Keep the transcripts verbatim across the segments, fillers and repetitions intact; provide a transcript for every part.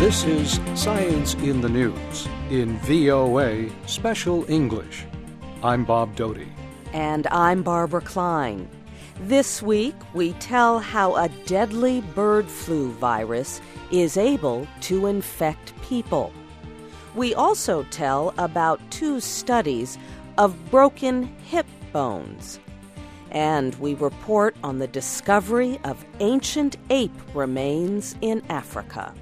This is Science in the News in V O A Special English. I'm Bob Doty. And I'm Barbara Klein. This week, we tell how a deadly bird flu virus is able to infect people. We also tell about two studies of broken hip bones. And we report on the discovery of ancient ape remains in Africa.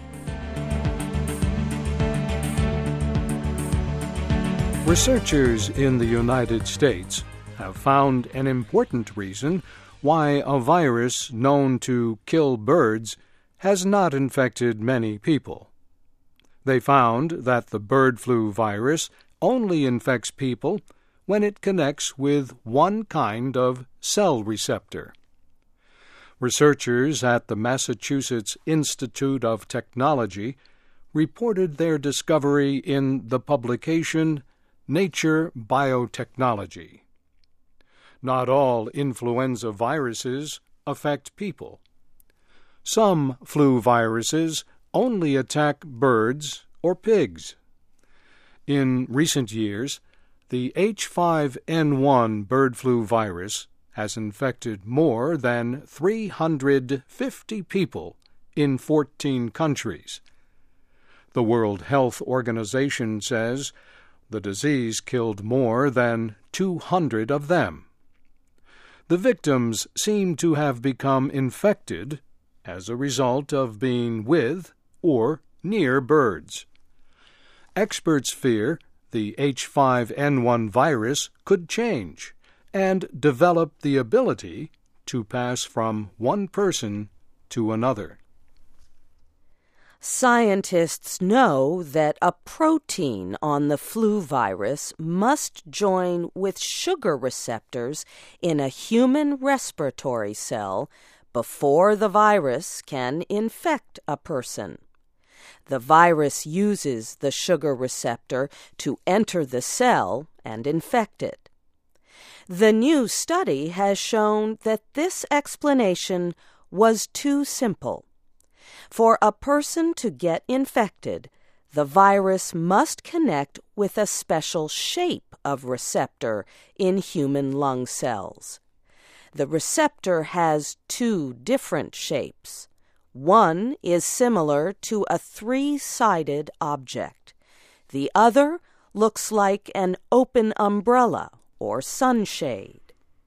Researchers in the United States have found an important reason why a virus known to kill birds has not infected many people. They found that the bird flu virus only infects people when it connects with one kind of cell receptor. Researchers at the Massachusetts Institute of Technology reported their discovery in the publication Nature Biotechnology. Not all influenza viruses affect people. Some flu viruses only attack birds or pigs. In recent years, the H five N one bird flu virus has infected more than three hundred fifty people in fourteen countries. The World Health Organization says the disease killed more than two hundred of them. The victims seem to have become infected as a result of being with or near birds. Experts fear the H five N one virus could change and develop the ability to pass from one person to another. Scientists know that a protein on the flu virus must join with sugar receptors in a human respiratory cell before the virus can infect a person. The virus uses the sugar receptor to enter the cell and infect it. The new study has shown that this explanation was too simple. For a person to get infected, the virus must connect with a special shape of receptor in human lung cells. The receptor has two different shapes. One is similar to a three-sided object. The other looks like an open umbrella or sunshade.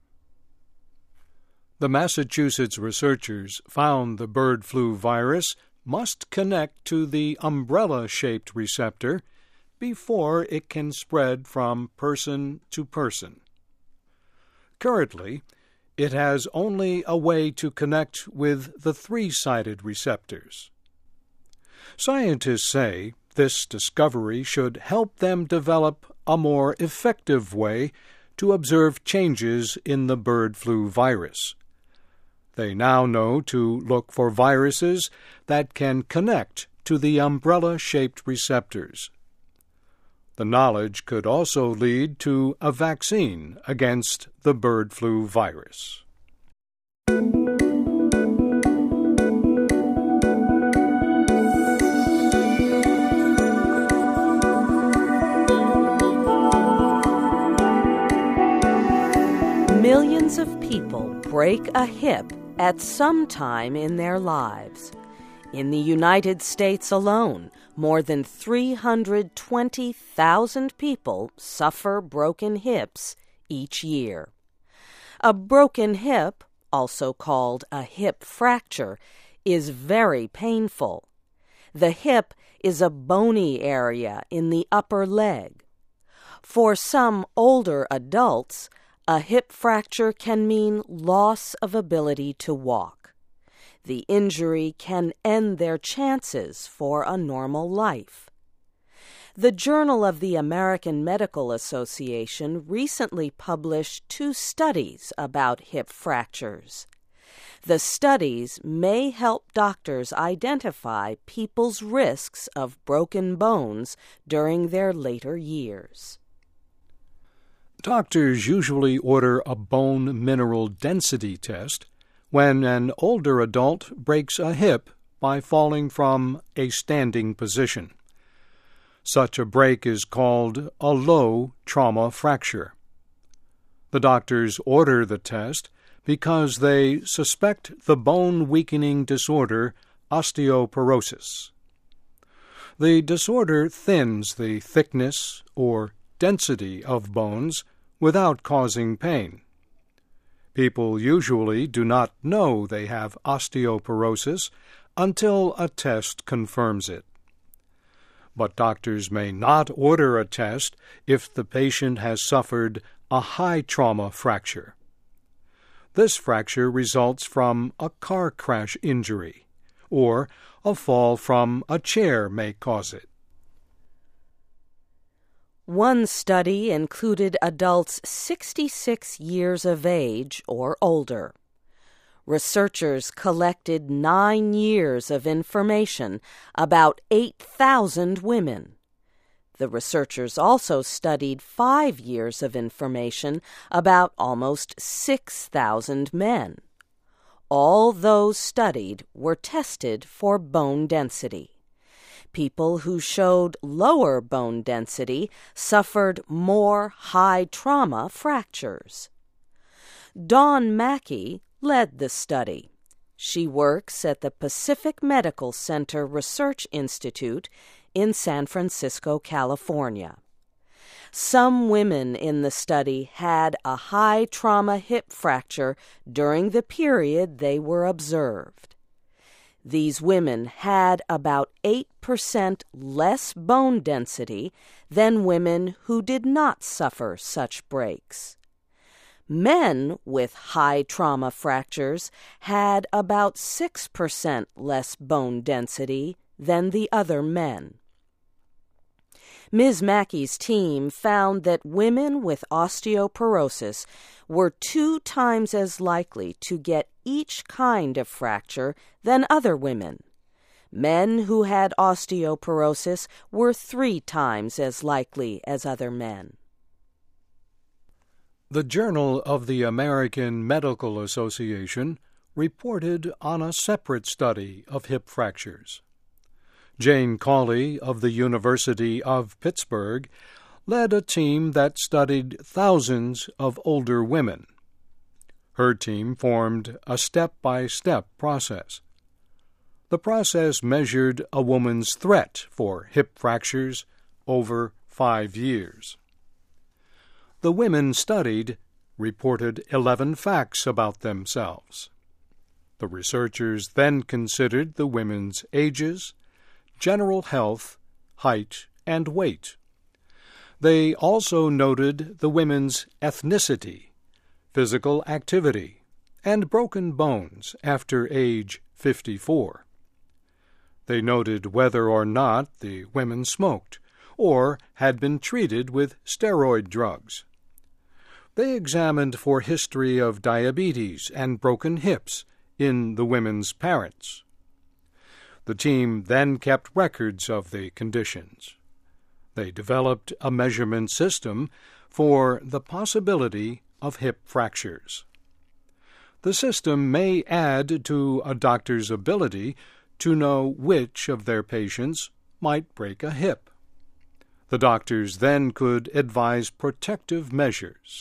The Massachusetts researchers found the bird flu virus must connect to the umbrella-shaped receptor before it can spread from person to person. Currently, it has only a way to connect with the three-sided receptors. Scientists say this discovery should help them develop a more effective way to observe changes in the bird flu virus. They now know to look for viruses that can connect to the umbrella-shaped receptors. The knowledge could also lead to a vaccine against the bird flu virus. Millions of people break a hip at some time in their lives. In the United States alone, more than three hundred twenty thousand people suffer broken hips each year. A broken hip, also called a hip fracture, is very painful. The hip is a bony area in the upper leg. For some older adults, a hip fracture can mean loss of ability to walk. The injury can end their chances for a normal life. The Journal of the American Medical Association recently published two studies about hip fractures. The studies may help doctors identify people's risks of broken bones during their later years. Doctors usually order a bone mineral density test when an older adult breaks a hip by falling from a standing position. Such a break is called a low trauma fracture. The doctors order the test because they suspect the bone-weakening disorder osteoporosis. The disorder thins the thickness or density of bones without causing pain. People usually do not know they have osteoporosis until a test confirms it. But doctors may not order a test if the patient has suffered a high trauma fracture. This fracture results from a car crash injury, or a fall from a chair may cause it. One study included adults sixty-six years of age or older. Researchers collected nine years of information about eight thousand women. The researchers also studied five years of information about almost six thousand men. All those studied were tested for bone density. People who showed lower bone density suffered more high trauma fractures. Dawn Mackey led the study. She works at the Pacific Medical Center Research Institute in San Francisco, California. Some women in the study had a high trauma hip fracture during the period they were observed. These women had about eight percent less bone density than women who did not suffer such breaks. Men with high trauma fractures had about six percent less bone density than the other men. Miz Mackey's team found that women with osteoporosis were two times as likely to get each kind of fracture than other women. Men who had osteoporosis were three times as likely as other men. The Journal of the American Medical Association reported on a separate study of hip fractures. Jane Cawley of the University of Pittsburgh led a team that studied thousands of older women. Her team formed a step-by-step process. The process measured a woman's threat for hip fractures over five years. The women studied reported eleven facts about themselves. The researchers then considered the women's ages, general health, height, and weight. They also noted the women's ethnicity, physical activity, and broken bones after age fifty-four. They noted whether or not the women smoked or had been treated with steroid drugs. They examined for history of diabetes and broken hips in the women's parents. The team then kept records of the conditions. They developed a measurement system for the possibility of hip fractures. The system may add to a doctor's ability to know which of their patients might break a hip. The doctors then could advise protective measures.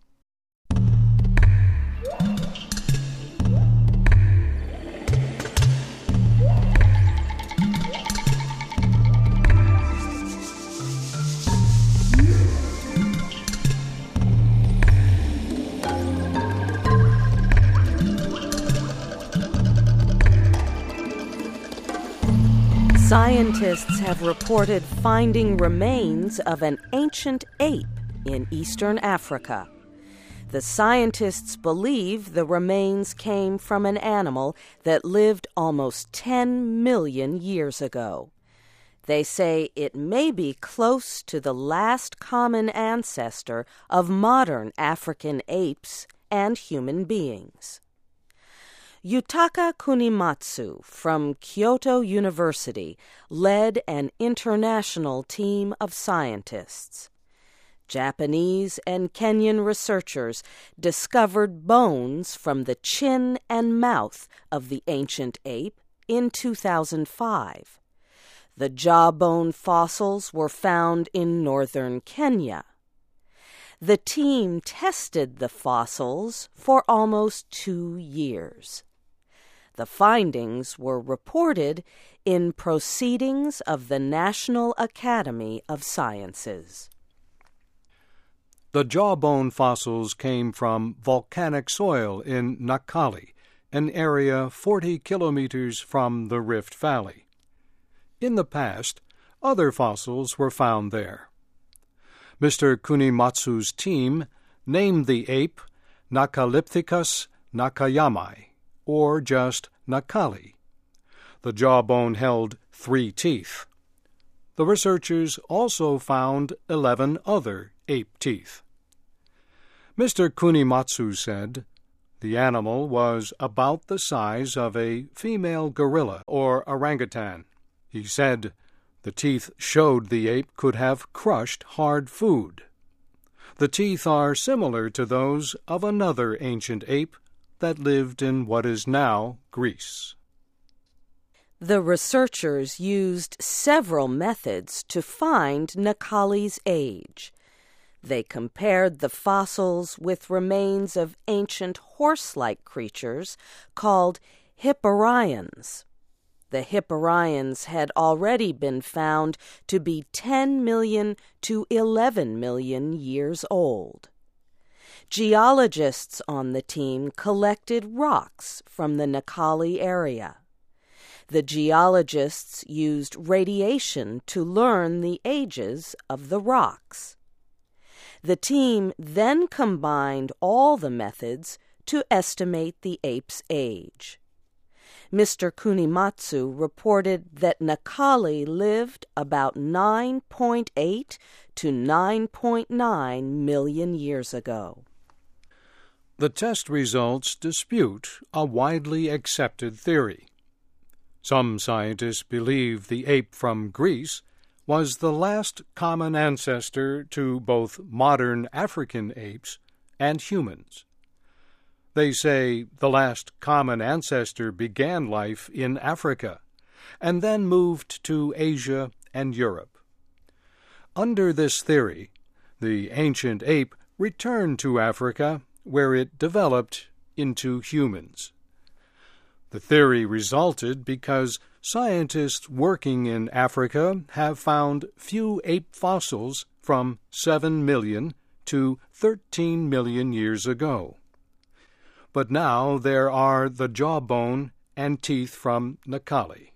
Scientists have reported finding remains of an ancient ape in eastern Africa. The scientists believe the remains came from an animal that lived almost ten million years ago. They say it may be close to the last common ancestor of modern African apes and human beings. Yutaka Kunimatsu from Kyoto University led an international team of scientists. Japanese and Kenyan researchers discovered bones from the chin and mouth of the ancient ape in two thousand five. The jawbone fossils were found in northern Kenya. The team tested the fossils for almost two years. The findings were reported in Proceedings of the National Academy of Sciences. The jawbone fossils came from volcanic soil in Nakali, an area forty kilometers from the Rift Valley. In the past, other fossils were found there. Mister Kunimatsu's team named the ape Nakalypthicus nakayamai, or just Nakali. The jawbone held three teeth. The researchers also found eleven other ape teeth. Mister Kunimatsu said the animal was about the size of a female gorilla or orangutan. He said the teeth showed the ape could have crushed hard food. The teeth are similar to those of another ancient ape that lived in what is now Greece. The researchers used several methods to find Nakali's age. They compared the fossils with remains of ancient horse-like creatures called hipparions. The hipparions had already been found to be ten million to eleven million years old. Geologists on the team collected rocks from the Nakali area. The geologists used radiation to learn the ages of the rocks. The team then combined all the methods to estimate the ape's age. Mister Kunimatsu reported that Nakali lived about nine point eight to nine point nine million years ago. The test results dispute a widely accepted theory. Some scientists believe the ape from Greece was the last common ancestor to both modern African apes and humans. They say the last common ancestor began life in Africa and then moved to Asia and Europe. Under this theory, the ancient ape returned to Africa, where it developed into humans. The theory resulted because scientists working in Africa have found few ape fossils from seven million to thirteen million years ago. But now there are the jawbone and teeth from Nakali.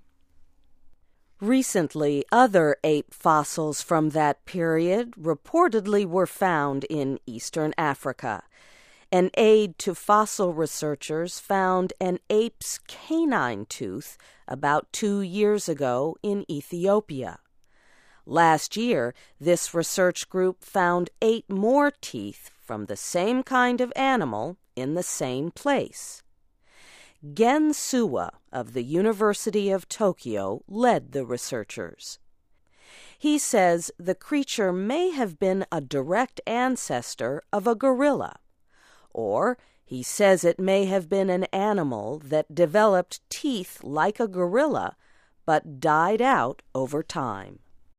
Recently, other ape fossils from that period reportedly were found in eastern Africa. An aid to fossil researchers found an ape's canine tooth about two years ago in Ethiopia. Last year, this research group found eight more teeth from the same kind of animal in the same place. Gen Suwa of the University of Tokyo led the researchers. He says the creature may have been a direct ancestor of a gorilla, or he says it may have been an animal that developed teeth like a gorilla but died out over time.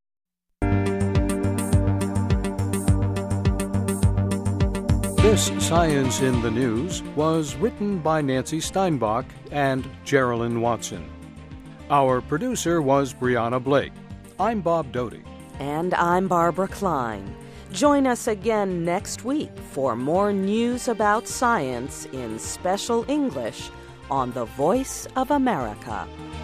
This Science in the News was written by Nancy Steinbach and Geraldine Watson. Our producer was Brianna Blake. I'm Bob Doty. And I'm Barbara Klein. Join us again next week for more news about science in special English on The Voice of America.